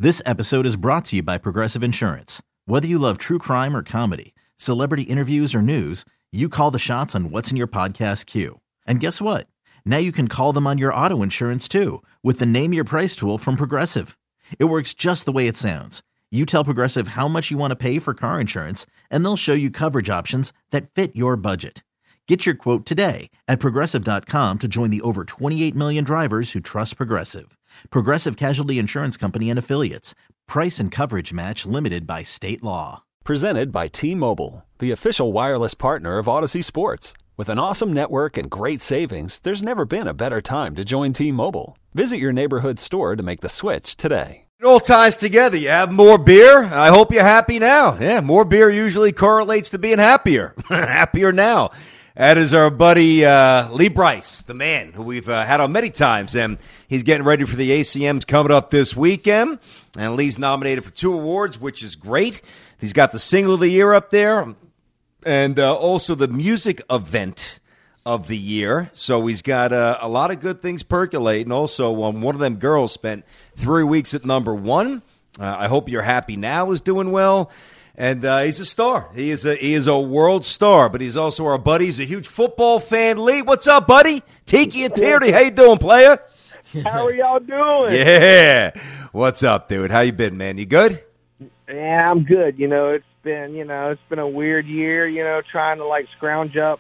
This episode is brought to you by Progressive Insurance. Whether you love true crime or comedy, celebrity interviews or news, you call the shots on what's in your podcast queue. And guess what? Now you can call them on your auto insurance too with the Name Your Price tool from Progressive. It works just the way it sounds. You tell Progressive how much you want to pay for car insurance, and they'll show you coverage options that fit your budget. Get your quote today at Progressive.com to join the over 28 million drivers who trust Progressive. Progressive Casualty Insurance Company and Affiliates. Price and coverage match limited by state law. Presented by T-Mobile, the official wireless partner of Odyssey Sports. With an awesome network and great savings, there's never been a better time to join T-Mobile. Visit your neighborhood store to make the switch today. It all ties together. You have more beer. I hope you're happy now. Yeah, more beer usually correlates to being happier. Happier now. That is our buddy Lee Brice, the man who we've had on many times, and he's getting ready for the ACMs coming up this weekend. And Lee's nominated for 2 awards, which is great. He's got the Single of the Year up there, and also the Music Event of the Year. So he's got a lot of good things percolating. Also, one of them girls spent 3 weeks at number 1. I hope You're Happy Now is doing well. And he's a star. He is a world star, but he's also our buddy. He's a huge football fan. Lee, what's up, buddy? Tiki and Tierney, how you doing, player? How are y'all doing? Yeah. What's up, dude? How you been, man? You good? Yeah, I'm good. It's been a weird year, trying to scrounge up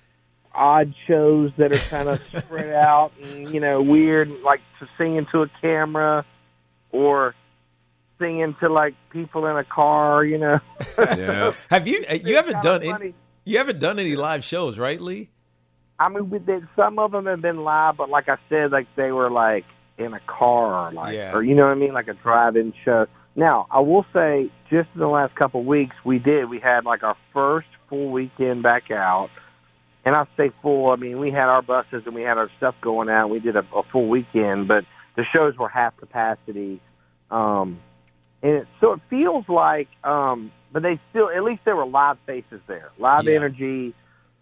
odd shows that are kind of spread out and, weird, like to sing into a camera or singing to people in a car, Yeah. Have you haven't done any live shows, right, Lee? I mean, some of them have been live, but like I said, they were in a car, or you know what I mean, like a drive-in show. Now, I will say, just in the last couple of weeks, we had our first full weekend back out. And I say full, I mean, we had our buses and we had our stuff going out. And we did a full weekend, but the shows were half capacity. So it feels like, but they still, at least there were live faces there, live energy,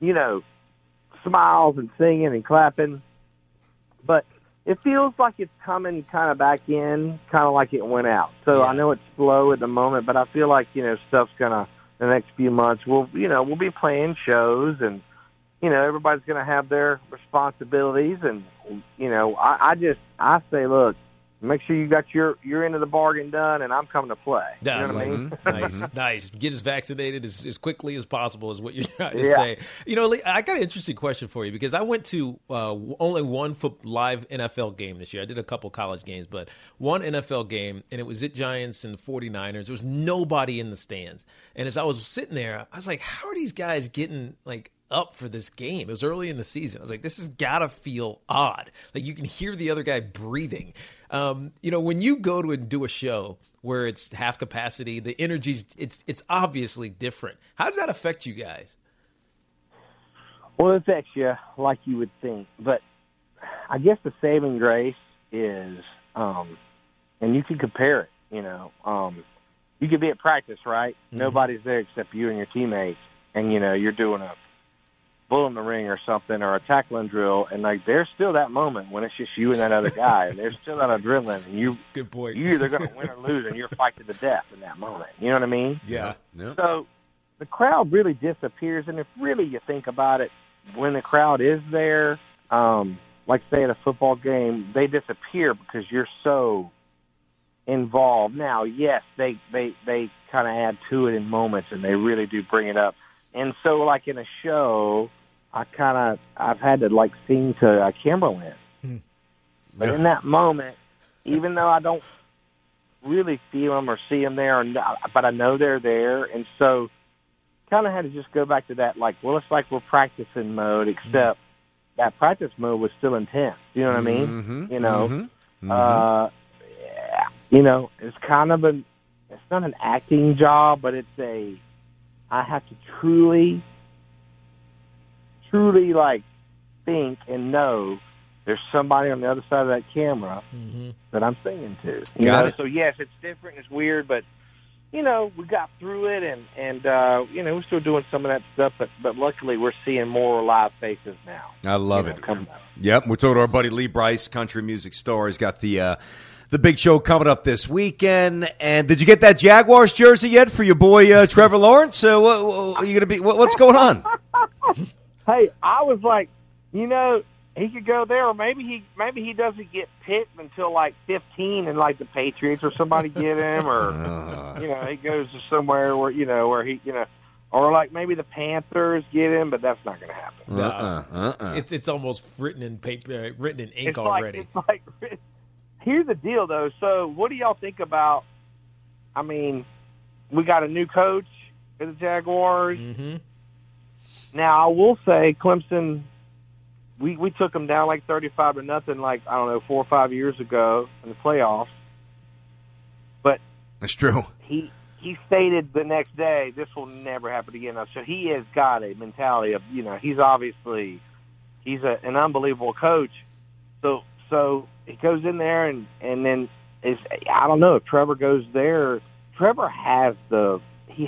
smiles and singing and clapping. But it feels like it's coming kind of back in, kind of like it went out. So I know it's slow at the moment, but I feel like, stuff's going to, the next few months, we'll be playing shows and, everybody's going to have their responsibilities. And, I say, look, make sure you got your end of the bargain done, and I'm coming to play. You know what I mean? Nice. Get us vaccinated as quickly as possible is what you're trying to say. Lee, I got an interesting question for you because I went to only one live NFL game this year. I did a couple college games, but one NFL game, and it was at Giants and 49ers. There was nobody in the stands. And as I was sitting there, I was like, how are these guys getting, up for this game? It was early in the season. I was like, this has got to feel odd. You can hear the other guy breathing. When you go to do a show where it's half capacity, the energy's it's obviously different. How does that affect you guys? Well, it affects you like you would think, but I guess the saving grace is, and you can compare it. You could be at practice, right? Mm-hmm. Nobody's there except you and your teammates, and you're doing a bull in the ring or something, or a tackling drill, and there's still that moment when it's just you and that other guy, and there's still that adrenaline, and good point. You're either going to win or lose, and you're fighting to the death in that moment. You know what I mean? Yeah. So the crowd really disappears, and if really you think about it, when the crowd is there, like say at a football game, they disappear because you're so involved. Now, yes, they kind of add to it in moments, and they really do bring it up. And so, in a show, I've had to sing to a camera lens. But in that moment, even though I don't really feel them or see them there, but I know they're there, and so kind of had to just go back to that. It's like we're practicing mode, except that practice mode was still intense. You know what I mean? It's kind of it's not an acting job, but I have to truly think and know there's somebody on the other side of that camera that I'm singing to. You know? So yes, it's different, it's weird, but we got through it, and we're still doing some of that stuff, but luckily we're seeing more live faces now. I love it. Yep, we're talking to our buddy Lee Brice, country music star. He's got the the big show coming up this weekend. And did you get that Jaguars jersey yet for your boy Trevor Lawrence? What are you gonna be? What's going on? Hey, I was like, he could go there, or maybe he doesn't get picked until like 15, and like the Patriots or somebody get him, or he goes to somewhere where he or like maybe the Panthers get him, but that's not going to happen. It's almost written in paper, written in ink already. already. It's like, here's the deal though. So what do y'all think about? I mean, we got a new coach for the Jaguars. Mm-hmm. Now I will say Clemson. We took them down like 35-0, like, I don't know, 4 or 5 years ago in the playoffs. But that's true. He stated the next day, this will never happen again. So he has got a mentality of, he's an unbelievable coach. So he goes in there and then I don't know if Trevor goes there. Trevor has the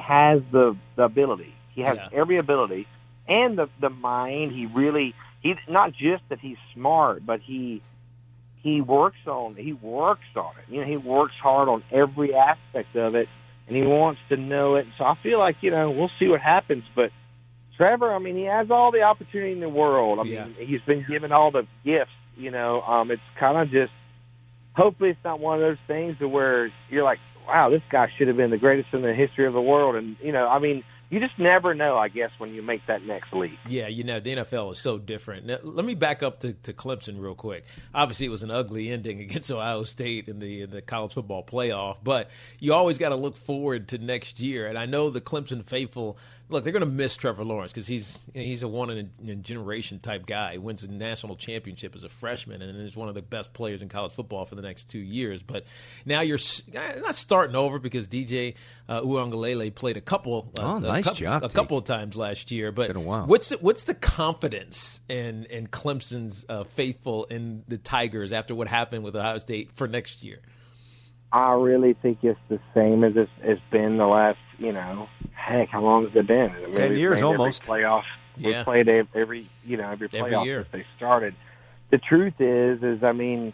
ability. He has every ability and the mind. He not just that he's smart, but he works on it. He works hard on every aspect of it, and he wants to know it. So I feel like we'll see what happens. But Trevor, I mean, he has all the opportunity in the world. I mean, he's been given all the gifts. It's kind of just hopefully it's not one of those things to where you're like, wow, this guy should have been the greatest in the history of the world. And I mean. You just never know, I guess, when you make that next leap. Yeah, the NFL is so different. Now, let me back up to Clemson real quick. Obviously, it was an ugly ending against Ohio State in the college football playoff, but you always got to look forward to next year. And I know the Clemson faithful, look, they're going to miss Trevor Lawrence because he's a one-in-a-generation type guy. He wins a national championship as a freshman and is one of the best players in college football for the next 2 years. But now you're not starting over because DJ Uiagalelei played a couple of times last year. But what's the confidence in Clemson's faithful in the Tigers after what happened with Ohio State for next year? I really think it's the same as it's been the last, how long has it been? I mean, 10 years almost. Every playoff. We played every playoff year since they started. The truth is I mean,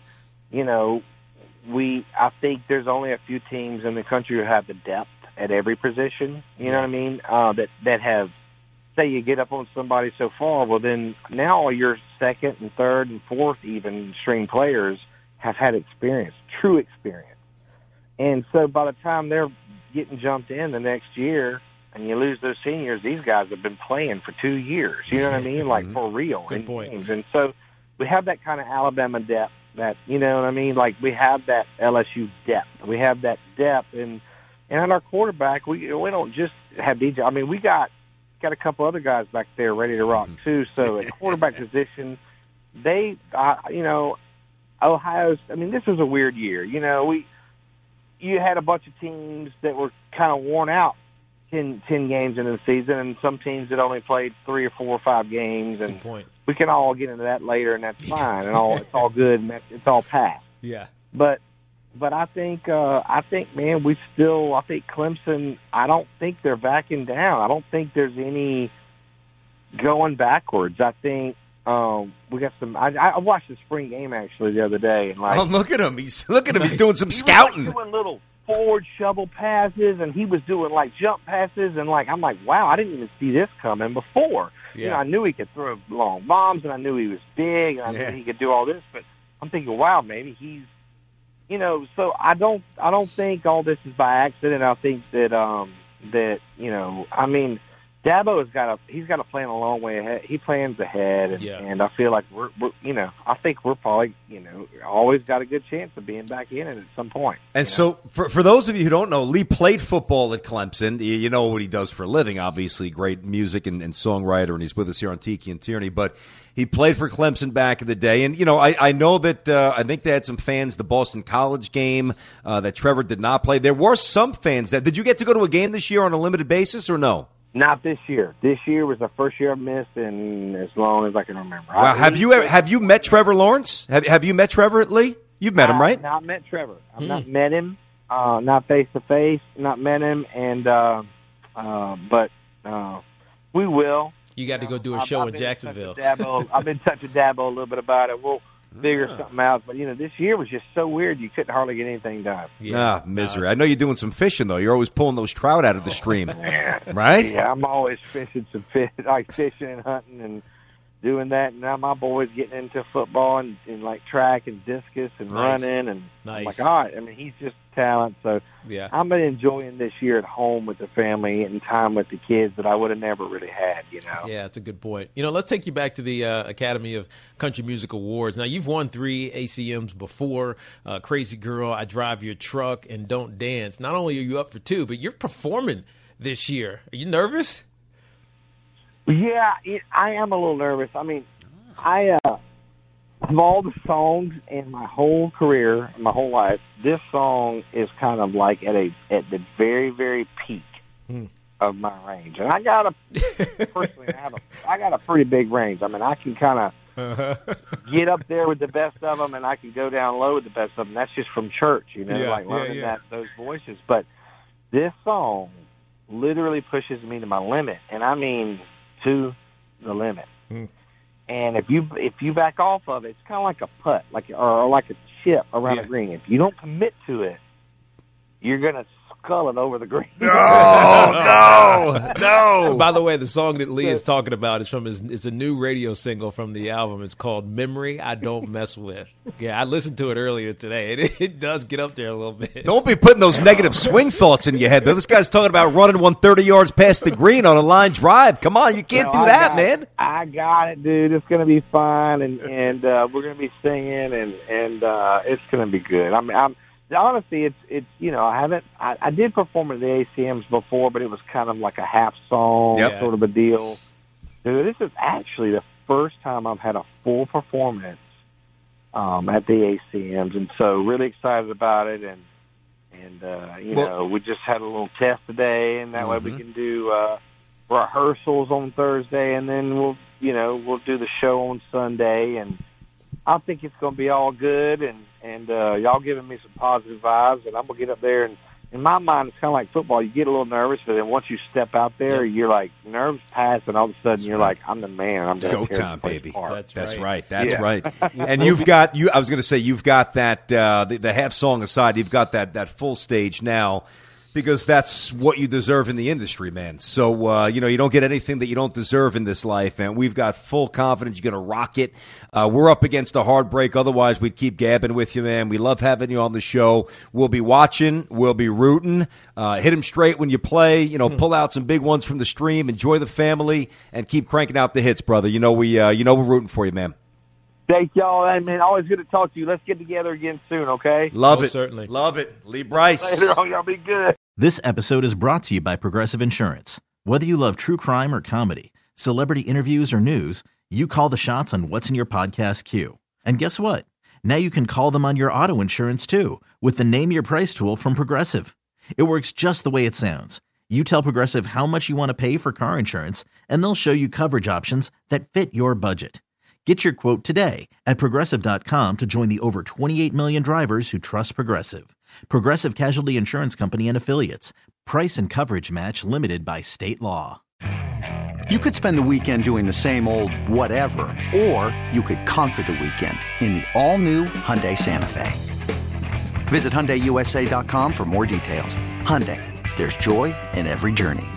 I think there's only a few teams in the country who have the depth at every position. You know what I mean? That have, say you get up on somebody so far, well then now your second and third and fourth even string players have had experience, true experience. And so by the time they're getting jumped in the next year and you lose those seniors, these guys have been playing for 2 years. You know what I mean? Like for real. Good point. Games. And so we have that kind of Alabama depth that, you know what I mean? Like we have that LSU depth. We have that depth. And at our quarterback, we don't just have DJ. I mean, we got a couple other guys back there ready to rock too. So at quarterback position, Ohio's, I mean, this was a weird year. You had a bunch of teams that were kind of worn out 10 games into the season, and some teams that only played 3 or 4 or 5 games. And we can all get into that later, and that's fine, and it's all good, and it's all past. Yeah. But I think, man, I think Clemson. I don't think they're backing down. I don't think there's any going backwards. I think. We got some. I watched the spring game actually the other day, and look at him! He's doing some scouting. He was doing little forward shovel passes, and he was doing jump passes, and I'm like, wow, I didn't even see this coming before. Yeah. I knew he could throw long bombs, and I knew he was big, and I knew he could do all this, but I'm thinking, wow, maybe he's, So I don't think all this is by accident. I think that I mean. Dabo he's got to plan a long way ahead. He plans ahead, and I feel like we're I think we're probably always got a good chance of being back in it at some point. And so for those of you who don't know, Lee played football at Clemson. You know what he does for a living, obviously, great music and songwriter, and he's with us here on Tiki and Tierney. But he played for Clemson back in the day, and I know that I think they had some fans the Boston College game that Trevor did not play. There were some fans that. Did you get to go to a game this year on a limited basis or no? Not this year. This year was the first year I've missed in as long as I can remember. Wow. Have you met Trevor Lawrence? Have you met Trevor at Lee? You've met him, right? I've not met Trevor. I've not met him, not face to face, not met him, and but we will. You got to go do a show in Jacksonville. I've been in touch with Dabo a little bit about it. figure something out. But, this year was just so weird you couldn't hardly get anything done. Yeah. Misery. I know you're doing some fishing, though. You're always pulling those trout out of the stream, right? Yeah, I'm always fishing some fish, like fishing and hunting and doing that. And now my boy's getting into football and like track and discus and running. And I'm like, all right. I mean, he's just a talent. So I'm been enjoying this year at home with the family and time with the kids that I would have never really had, Yeah, that's a good point. Let's take you back to the Academy of Country Music Awards. Now, you've won 3 ACMs before, Crazy Girl, I Drive Your Truck, and Don't Dance. Not only are you up for 2, but you're performing this year. Are you nervous? Yeah, I am a little nervous. I mean, of all the songs in my whole career, my whole life, this song is kind of like at the very, very peak of my range. And I got a pretty big range. I mean, I can kind of get up there with the best of them, and I can go down low with the best of them. That's just from church, learning those voices. But this song literally pushes me to my limit, and I mean to the limit. And if you back off of it, it's kind of like a putt, or like a chip around the green. If you don't commit to it, you're gonna skull it over the green. No. By the way, the song that Lee is talking about is it's a new radio single from the album. It's called "Memory I Don't Mess With." Yeah, I listened to it earlier today. It does get up there a little bit. Don't be putting those negative swing thoughts in your head, though. This guy's talking about running 130 yards past the green on a line drive. Come on, you can't do that, man. I got it, dude. It's going to be fun, and we're going to be singing, and it's going to be good. Honestly, it's I did perform at the ACMs before, but it was kind of like a half song sort of a deal. Dude, this is actually the first time I've had a full performance at the ACMs, and so really excited about it. And we just had a little test today, and that way we can do rehearsals on Thursday, and then we'll do the show on Sunday, and I think it's going to be all good, and y'all giving me some positive vibes, and I'm going to get up there. And in my mind, it's kind of like football. You get a little nervous, but then once you step out there, you're like, nerves pass, and all of a sudden you're like, I'm the man. I'm go time, baby. That's right. That's right. And you've got I was going to say, you've got that the half song aside, you've got that full stage now, because that's what you deserve in the industry, man. So, you don't get anything that you don't deserve in this life, and we've got full confidence you're going to rock it. We're up against a hard break. Otherwise, we'd keep gabbing with you, man. We love having you on the show. We'll be watching. We'll be rooting. Hit them straight when you play. Pull out some big ones from the stream. Enjoy the family, and keep cranking out the hits, brother. We're rooting for you, man. Thank y'all. I mean, always good to talk to you. Let's get together again soon, okay? Love it. Certainly. Love it. Lee Brice. Later on, y'all be good. This episode is brought to you by Progressive Insurance. Whether you love true crime or comedy, celebrity interviews or news, you call the shots on what's in your podcast queue. And guess what? Now you can call them on your auto insurance too with the Name Your Price tool from Progressive. It works just the way it sounds. You tell Progressive how much you want to pay for car insurance, and they'll show you coverage options that fit your budget. Get your quote today at Progressive.com to join the over 28 million drivers who trust Progressive. Progressive Casualty Insurance Company and Affiliates. Price and coverage match limited by state law. You could spend the weekend doing the same old whatever, or you could conquer the weekend in the all-new Hyundai Santa Fe. Visit HyundaiUSA.com for more details. Hyundai, there's joy in every journey.